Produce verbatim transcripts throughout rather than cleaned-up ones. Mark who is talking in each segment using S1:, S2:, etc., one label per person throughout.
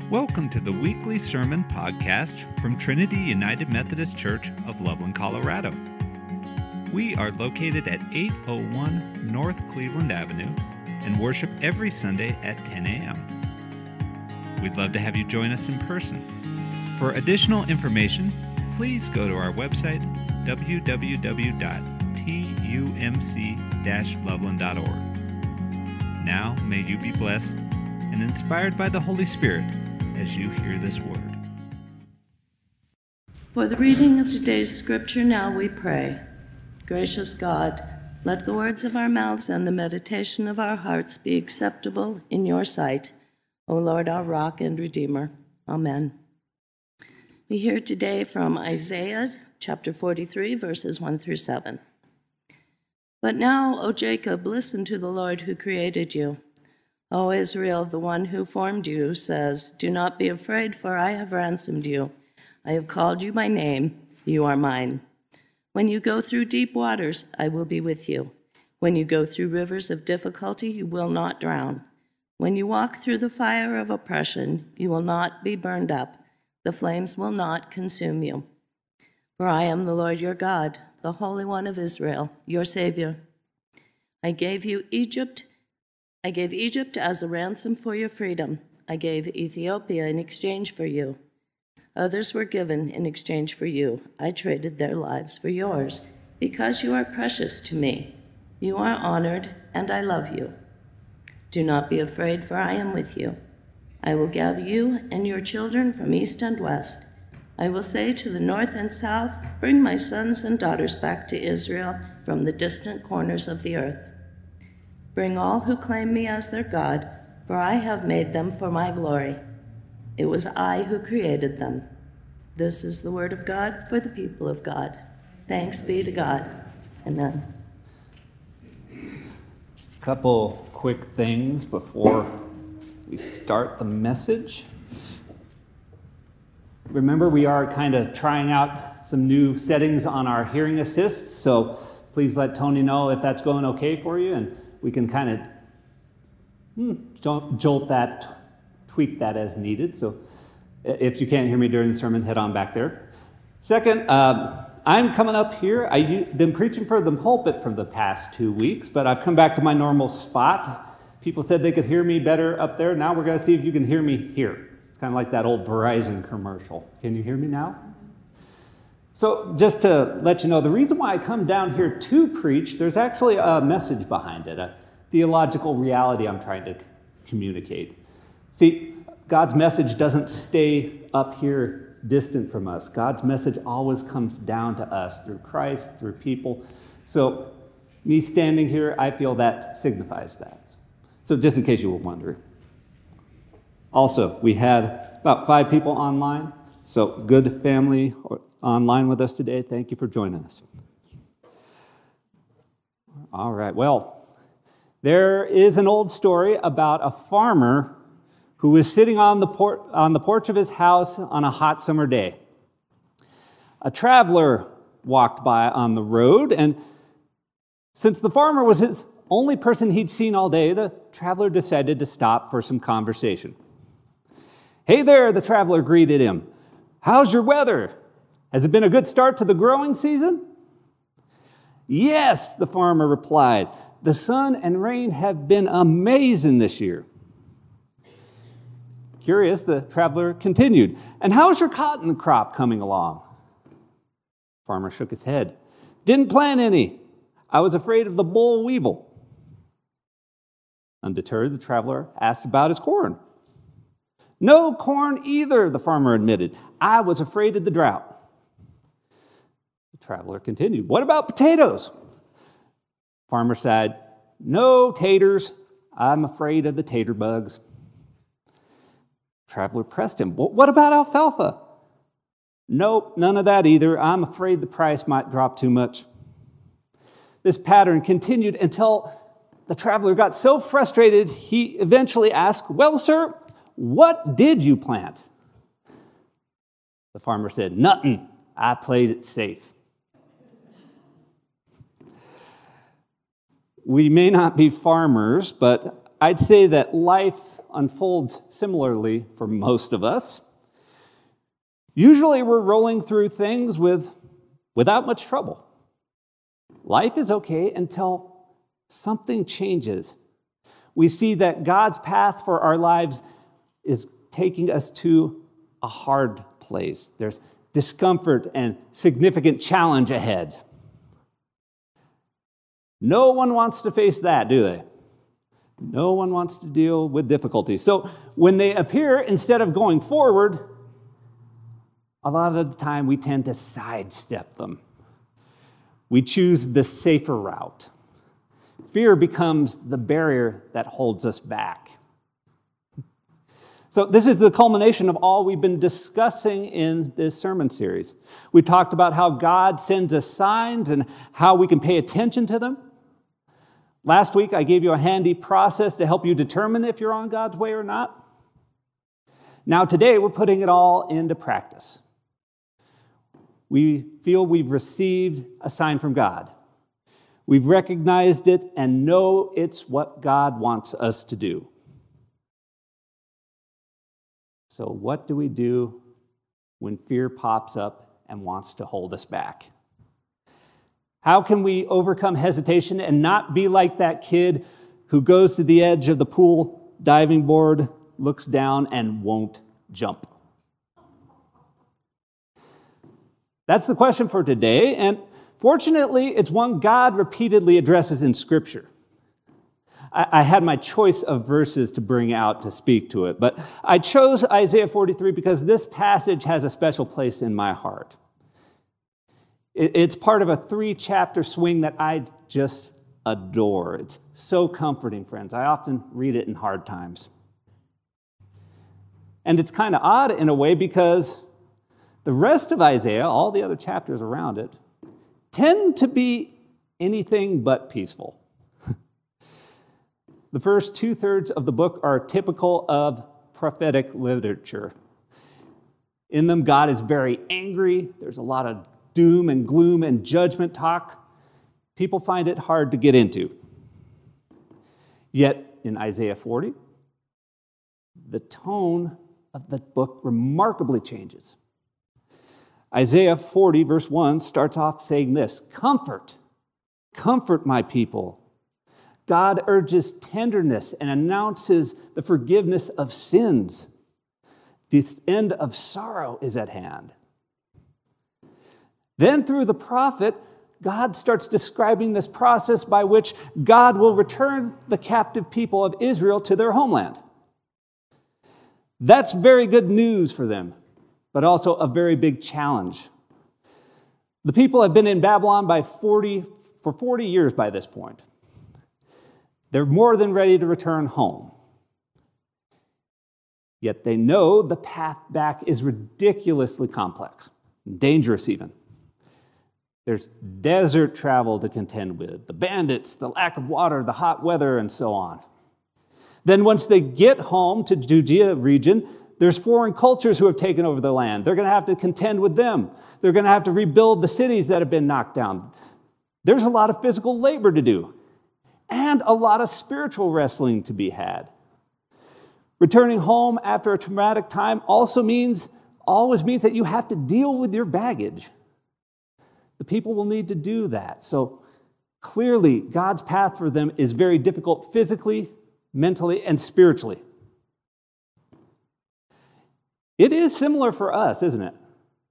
S1: Welcome to the weekly sermon podcast from Trinity United Methodist Church of Loveland, Colorado. We are located at eight oh one North Cleveland Avenue and worship every Sunday at ten a.m. We'd love to have you join us in person. For additional information, please go to our website, w w w dot tumc dash loveland dot org. Now, may you be blessed and inspired by the Holy Spirit as you hear this word.
S2: For the reading of today's scripture now we pray. Gracious God, let the words of our mouths and the meditation of our hearts be acceptable in your sight, O Lord, our rock and redeemer. Amen. We hear today from Isaiah chapter forty-three, verses one through seven. But now, O Jacob, listen to the Lord who created you. O Israel, the one who formed you, says, do not be afraid, for I have ransomed you. I have called you by name. You are mine. When you go through deep waters, I will be with you. When you go through rivers of difficulty, you will not drown. When you walk through the fire of oppression, you will not be burned up. The flames will not consume you. For I am the Lord your God, the Holy One of Israel, your Savior. I gave you Egypt. I gave Egypt as a ransom for your freedom. I gave Ethiopia in exchange for you. Others were given in exchange for you. I traded their lives for yours, because you are precious to me. You are honored, and I love you. Do not be afraid, for I am with you. I will gather you and your children from east and west. I will say to the north and south, bring my sons and daughters back to Israel from the distant corners of the earth. Bring all who claim me as their God, for I have made them for my glory. It was I who created them. This is the word of God for the people of God. Thanks be to God. Amen.
S1: A couple quick things before we start the message. Remember, we are kind of trying out some new settings on our hearing assists, so please let Tony know if that's going okay for you, and we can kind of hmm, jolt that, tweak that as needed. So if you can't hear me during the sermon, head on back there. Second, um, I'm coming up here. I've been preaching for the pulpit for the past two weeks, but I've come back to my normal spot. People said they could hear me better up there. Now we're going to see if you can hear me here. It's kind of like that old Verizon commercial. Can you hear me now? So just to let you know, the reason why I come down here to preach, there's actually a message behind it, a theological reality I'm trying to communicate. See, God's message doesn't stay up here distant from us. God's message always comes down to us through Christ, through people. So me standing here, I feel that signifies that. So just in case you were wondering. Also, we have about five people online. So good family online with us today. Thank you for joining us. All right, well, there is an old story about a farmer who was sitting on the, por- on the porch of his house on a hot summer day. A traveler walked by on the road, and since the farmer was his only person he'd seen all day, the traveler decided to stop for some conversation. Hey there, the traveler greeted him. How's your weather? Has it been a good start to the growing season? Yes, the farmer replied. The sun and rain have been amazing this year. Curious, the traveler continued. And how's your cotton crop coming along? Farmer shook his head. Didn't plant any. I was afraid of the boll weevil. Undeterred, the traveler asked about his corn. No corn either, the farmer admitted. I was afraid of the drought. The traveler continued. What about potatoes? Farmer sighed. No taters. I'm afraid of the tater bugs. Traveler pressed him. What about alfalfa? Nope, none of that either. I'm afraid the price might drop too much. This pattern continued until the traveler got so frustrated, he eventually asked, well, sir, what did you plant? The farmer said, nothing. I played it safe. We may not be farmers, but I'd say that life unfolds similarly for most of us. Usually we're rolling through things with, without much trouble. Life is okay until something changes. We see that God's path for our lives is taking us to a hard place. There's discomfort and significant challenge ahead. No one wants to face that, do they? No one wants to deal with difficulties. So when they appear, instead of going forward, a lot of the time we tend to sidestep them. We choose the safer route. Fear becomes the barrier that holds us back. So this is the culmination of all we've been discussing in this sermon series. We talked about how God sends us signs and how we can pay attention to them. Last week, I gave you a handy process to help you determine if you're on God's way or not. Now today, we're putting it all into practice. We feel we've received a sign from God. We've recognized it and know it's what God wants us to do. So what do we do when fear pops up and wants to hold us back? How can we overcome hesitation and not be like that kid who goes to the edge of the pool diving board, looks down, and won't jump? That's the question for today, and fortunately, it's one God repeatedly addresses in Scripture. I had my choice of verses to bring out to speak to it, but I chose Isaiah forty-three because this passage has a special place in my heart. It's part of a three-chapter swing that I just adore. It's so comforting, friends. I often read it in hard times. And it's kind of odd in a way because the rest of Isaiah, all the other chapters around it, tend to be anything but peaceful. The first two-thirds of the book are typical of prophetic literature. In them, God is very angry. There's a lot of doom and gloom and judgment talk. People find it hard to get into. Yet, in Isaiah forty, the tone of the book remarkably changes. Isaiah forty, verse one, starts off saying this: "Comfort, comfort my people." God urges tenderness and announces the forgiveness of sins. The end of sorrow is at hand. Then through the prophet, God starts describing this process by which God will return the captive people of Israel to their homeland. That's very good news for them, but also a very big challenge. The people have been in Babylon by forty, for forty years by this point. They're more than ready to return home. Yet they know the path back is ridiculously complex, dangerous even. There's desert travel to contend with, the bandits, the lack of water, the hot weather, and so on. Then once they get home to Judea region, there's foreign cultures who have taken over the land. They're going to have to contend with them. They're going to have to rebuild the cities that have been knocked down. There's a lot of physical labor to do, and a lot of spiritual wrestling to be had. Returning home after a traumatic time also means, always means that you have to deal with your baggage. The people will need to do that. So clearly, God's path for them is very difficult physically, mentally, and spiritually. It is similar for us, isn't it?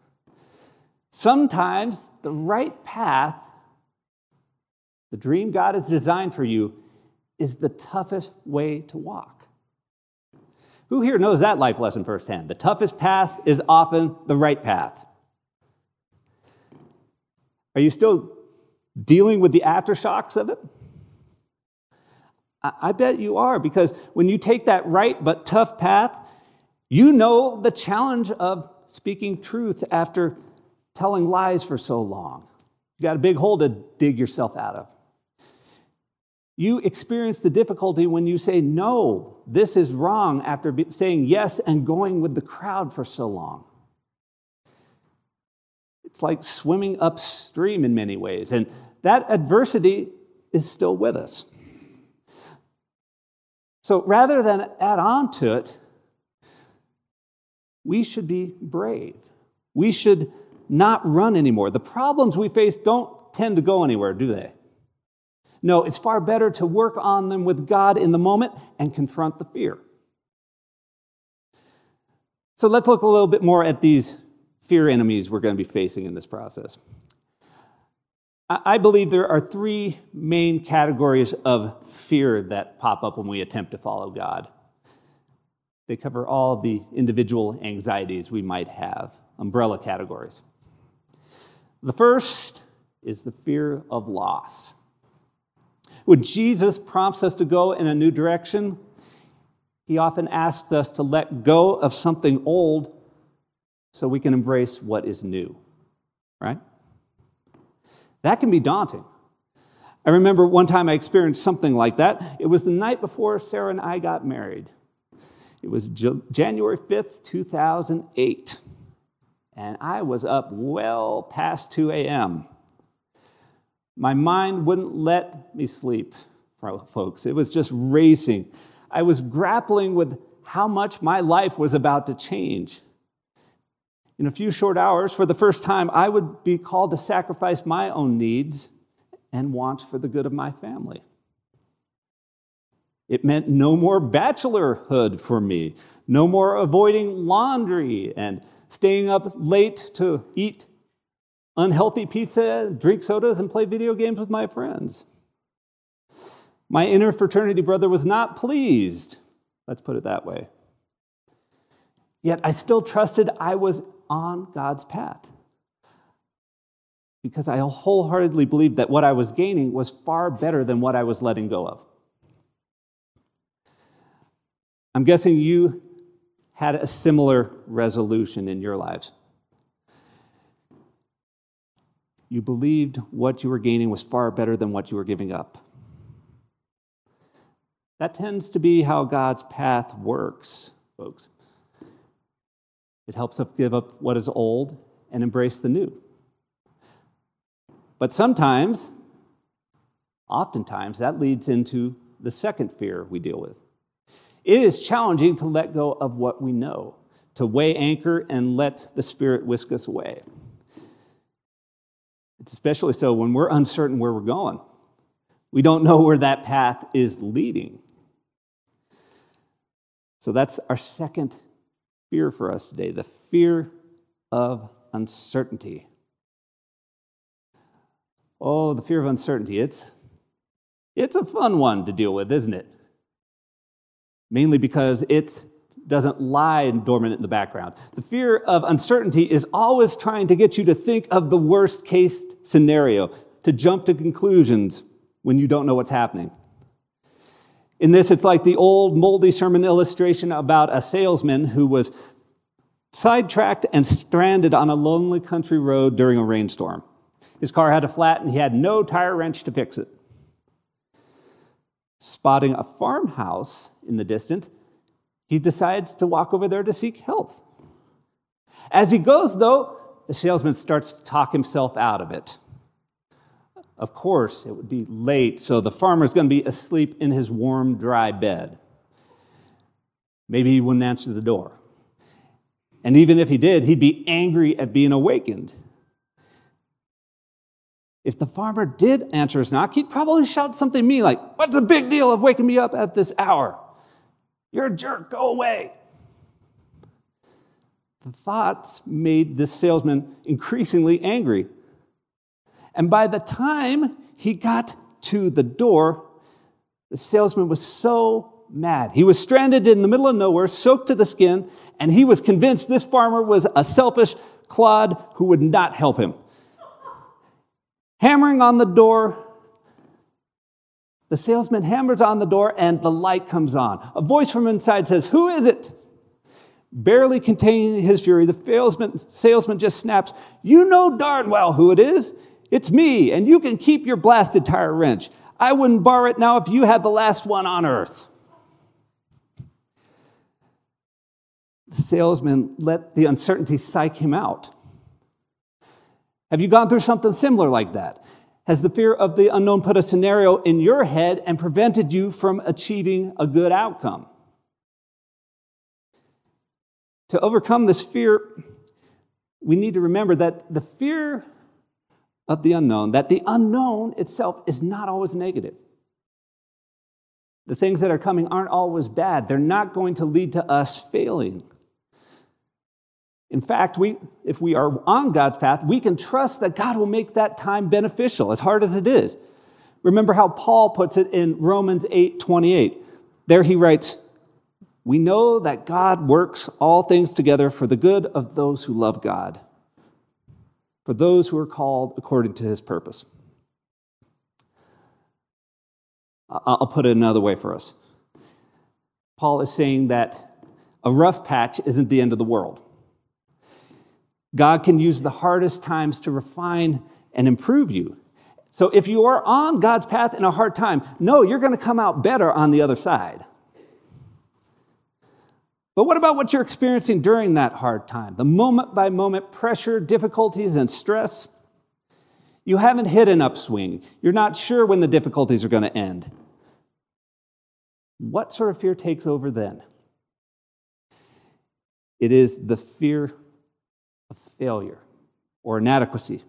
S1: Sometimes the right path, the dream God has designed for you, is the toughest way to walk. Who here knows that life lesson firsthand? The toughest path is often the right path. Are you still dealing with the aftershocks of it? I bet you are, because when you take that right but tough path, you know the challenge of speaking truth after telling lies for so long. You got a big hole to dig yourself out of. You experience the difficulty when you say, no, this is wrong, after saying yes and going with the crowd for so long. It's like swimming upstream in many ways, and that adversity is still with us. So rather than add on to it, we should be brave. We should not run anymore. The problems we face don't tend to go anywhere, do they? No, it's far better to work on them with God in the moment and confront the fear. So let's look a little bit more at these fear enemies we're going to be facing in this process. I believe there are three main categories of fear that pop up when we attempt to follow God. They cover all of the individual anxieties we might have, umbrella categories. The first is the fear of loss. When Jesus prompts us to go in a new direction, he often asks us to let go of something old so we can embrace what is new, right? That can be daunting. I remember one time I experienced something like that. It was the night before Sarah and I got married. It was January fifth, two thousand eight, and I was up well past two a.m. My mind wouldn't let me sleep, folks. It was just racing. I was grappling with how much my life was about to change. In a few short hours, for the first time, I would be called to sacrifice my own needs and wants for the good of my family. It meant no more bachelorhood for me, no more avoiding laundry and staying up late to eat unhealthy pizza, drink sodas, and play video games with my friends. My inner fraternity brother was not pleased, let's put it that way. Yet I still trusted I was on God's path because I wholeheartedly believed that what I was gaining was far better than what I was letting go of. I'm guessing you had a similar resolution in your lives. You believed what you were gaining was far better than what you were giving up. That tends to be how God's path works, folks. It helps us give up what is old and embrace the new. But sometimes, oftentimes, that leads into the second fear we deal with. It is challenging to let go of what we know, to weigh anchor and let the Spirit whisk us away. It's especially so when we're uncertain where we're going. We don't know where that path is leading. So that's our second fear for us today, the fear of uncertainty. Oh, the fear of uncertainty. It's, it's a fun one to deal with, isn't it? Mainly because it doesn't lie dormant in the background. The fear of uncertainty is always trying to get you to think of the worst case scenario, to jump to conclusions when you don't know what's happening. In this, it's like the old moldy sermon illustration about a salesman who was sidetracked and stranded on a lonely country road during a rainstorm. His car had a flat and he had no tire wrench to fix it. Spotting a farmhouse in the distance, he decides to walk over there to seek help. As he goes, though, the salesman starts to talk himself out of it. Of course, it would be late, so the farmer's going to be asleep in his warm, dry bed. Maybe he wouldn't answer the door. And even if he did, he'd be angry at being awakened. If the farmer did answer his knock, he'd probably shout something mean like, "What's the big deal of waking me up at this hour? You're a jerk, go away." The thoughts made this salesman increasingly angry. And by the time he got to the door, the salesman was so mad. He was stranded in the middle of nowhere, soaked to the skin, and he was convinced this farmer was a selfish clod who would not help him. Hammering on the door, the salesman hammers on the door and the light comes on. A voice from inside says, "Who is it?" Barely containing his fury, the salesman, salesman just snaps, "You know darn well who it is. It's me, and you can keep your blasted tire wrench. I wouldn't borrow it now if you had the last one on earth." The salesman let the uncertainty psych him out. Have you gone through something similar like that? Has the fear of the unknown put a scenario in your head and prevented you from achieving a good outcome? To overcome this fear, we need to remember that the fear of the unknown, that the unknown itself is not always negative. The things that are coming aren't always bad. They're not going to lead to us failing. In fact, we, if we are on God's path, we can trust that God will make that time beneficial, as hard as it is. Remember how Paul puts it in Romans eight twenty-eight. There he writes, "We know that God works all things together for the good of those who love God, for those who are called according to his purpose." I'll put it another way for us. Paul is saying that a rough patch isn't the end of the world. God can use the hardest times to refine and improve you. So if you are on God's path in a hard time, no, you're going to come out better on the other side. But what about what you're experiencing during that hard time? The moment-by-moment pressure, difficulties, and stress? You haven't hit an upswing. You're not sure when the difficulties are going to end. What sort of fear takes over then? It is the fear of failure or inadequacy.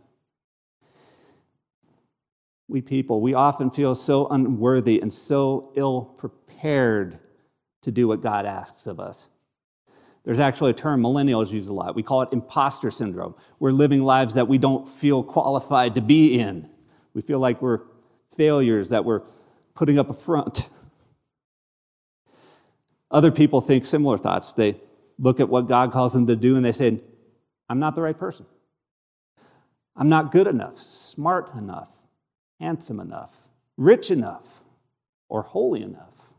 S1: We people, we often feel so unworthy and so ill-prepared to do what God asks of us. There's actually a term millennials use a lot. We call it imposter syndrome. We're living lives that we don't feel qualified to be in. We feel like we're failures, that we're putting up a front. Other people think similar thoughts. They look at what God calls them to do and they say, I'm not the right person. I'm not good enough, smart enough, handsome enough, rich enough, or holy enough.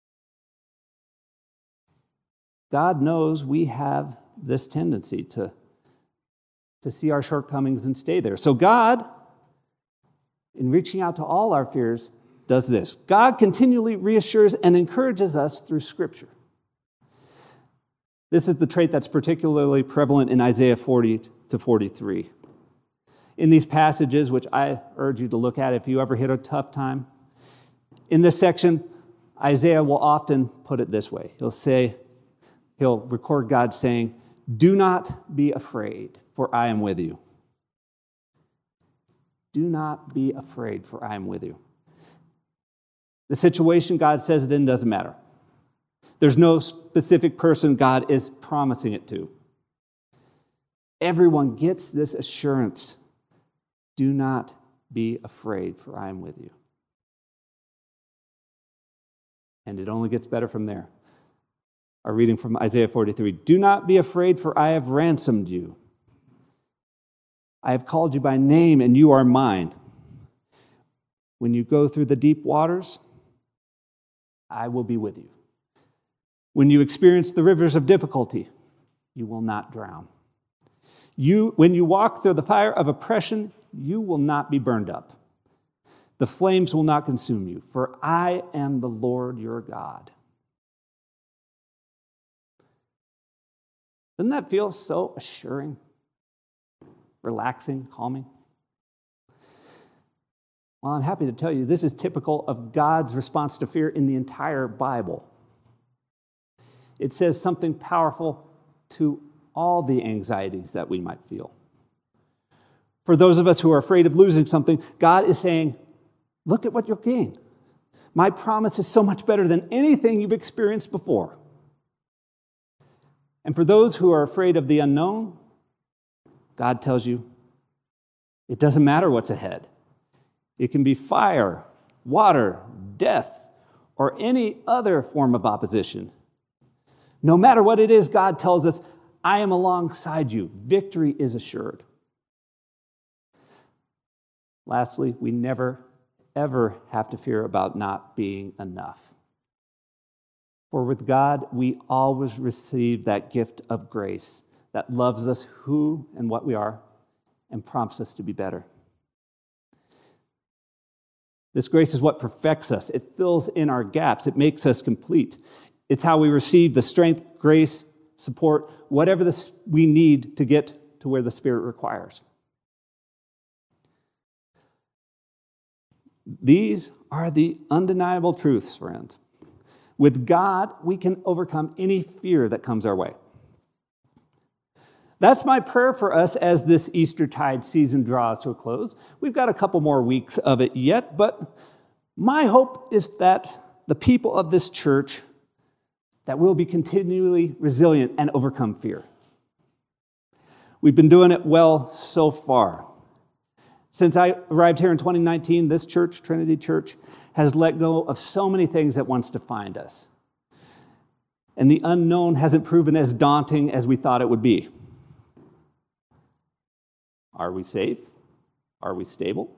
S1: God knows we have this tendency to, to see our shortcomings and stay there. So God, in reaching out to all our fears, does this. God continually reassures and encourages us through Scripture. This is the trait that's particularly prevalent in Isaiah forty to forty-three. In these passages, which I urge you to look at if you ever hit a tough time, in this section, Isaiah will often put it this way. He'll say, he'll record God saying, "Do not be afraid, for I am with you." Do not be afraid, for I am with you. The situation God says it in doesn't matter. There's no specific person God is promising it to. Everyone gets this assurance. Do not be afraid, for I am with you. And it only gets better from there. Our reading from Isaiah forty-three. Do not be afraid, for I have ransomed you. I have called you by name, and you are mine. When you go through the deep waters, I will be with you. When you experience the rivers of difficulty, you will not drown. You, when you walk through the fire of oppression, you will not be burned up. The flames will not consume you, for I am the Lord your God. Doesn't that feel so assuring, relaxing, calming? Well, I'm happy to tell you this is typical of God's response to fear in the entire Bible. It says something powerful to all the anxieties that we might feel. For those of us who are afraid of losing something, God is saying, look at what you'll gain. My promise is so much better than anything you've experienced before. And for those who are afraid of the unknown, God tells you, it doesn't matter what's ahead. It can be fire, water, death, or any other form of opposition. No matter what it is, God tells us, I am alongside you. Victory is assured. Lastly, we never, ever have to fear about not being enough. For with God, we always receive that gift of grace that loves us who and what we are and prompts us to be better. This grace is what perfects us. It fills in our gaps. It makes us complete. It's how we receive the strength, grace, support, whatever this we need to get to where the Spirit requires. These are the undeniable truths, friend. With God, we can overcome any fear that comes our way. That's my prayer for us as this Eastertide season draws to a close. We've got a couple more weeks of it yet, but my hope is that the people of this church, that we'll be continually resilient and overcome fear. We've been doing it well so far. Since I arrived here in twenty nineteen, this church, Trinity Church, has let go of so many things that once defined us. And the unknown hasn't proven as daunting as we thought it would be. Are we safe? Are we stable?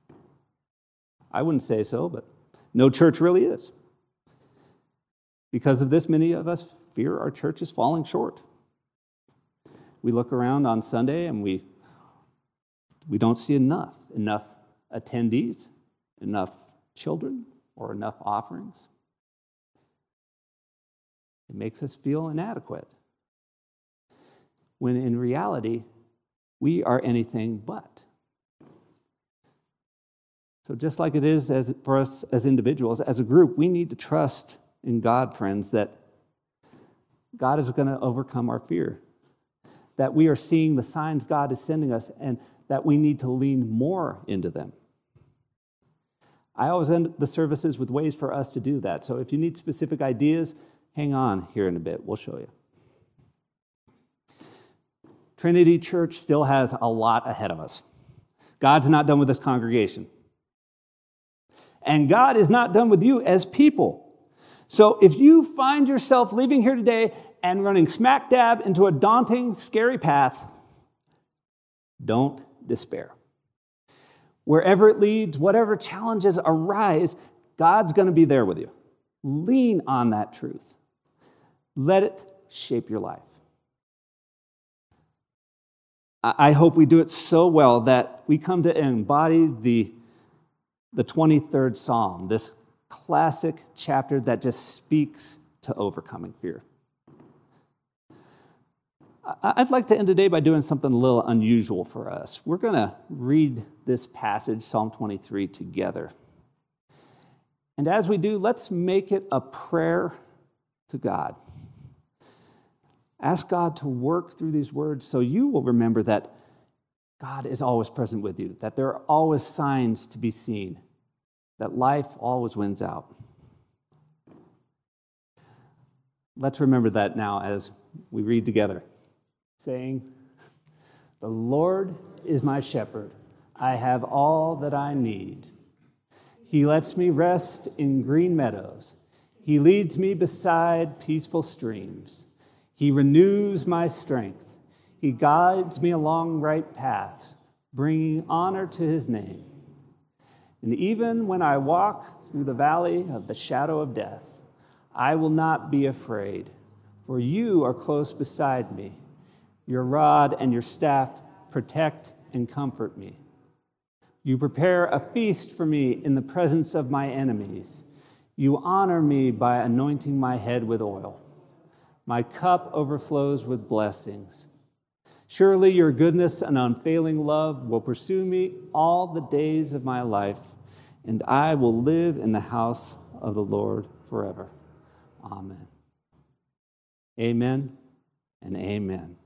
S1: I wouldn't say so, but no church really is. Because of this, many of us fear our church is falling short. We look around on Sunday and we, we don't see enough, enough attendees, enough children, or enough offerings. It makes us feel inadequate, when in reality, we are anything but. So just like it is as for us as individuals, as a group, we need to trust in God, friends, that God is going to overcome our fear, that we are seeing the signs God is sending us, and that we need to lean more into them. I always end the services with ways for us to do that. So if you need specific ideas, hang on here in a bit. We'll show you. Trinity Church still has a lot ahead of us. God's not done with this congregation. And God is not done with you as people. So if you find yourself leaving here today and running smack dab into a daunting, scary path, don't despair. Wherever it leads, whatever challenges arise, God's going to be there with you. Lean on that truth. Let it shape your life. I hope we do it so well that we come to embody the, the twenty-third Psalm, this classic chapter that just speaks to overcoming fear. I'd like to end today by doing something a little unusual for us. We're going to read this passage, Psalm twenty-three, together. And as we do, let's make it a prayer to God. Ask God to work through these words so you will remember that God is always present with you, that there are always signs to be seen, that life always wins out. Let's remember that now as we read together, saying, "The Lord is my shepherd. I have all that I need. He lets me rest in green meadows. He leads me beside peaceful streams. He renews my strength. He guides me along right paths, bringing honor to his name. And even when I walk through the valley of the shadow of death, I will not be afraid, for you are close beside me. Your rod and your staff protect and comfort me. You prepare a feast for me in the presence of my enemies. You honor me by anointing my head with oil. My cup overflows with blessings. Surely your goodness and unfailing love will pursue me all the days of my life, and I will live in the house of the Lord forever." Amen. Amen and amen.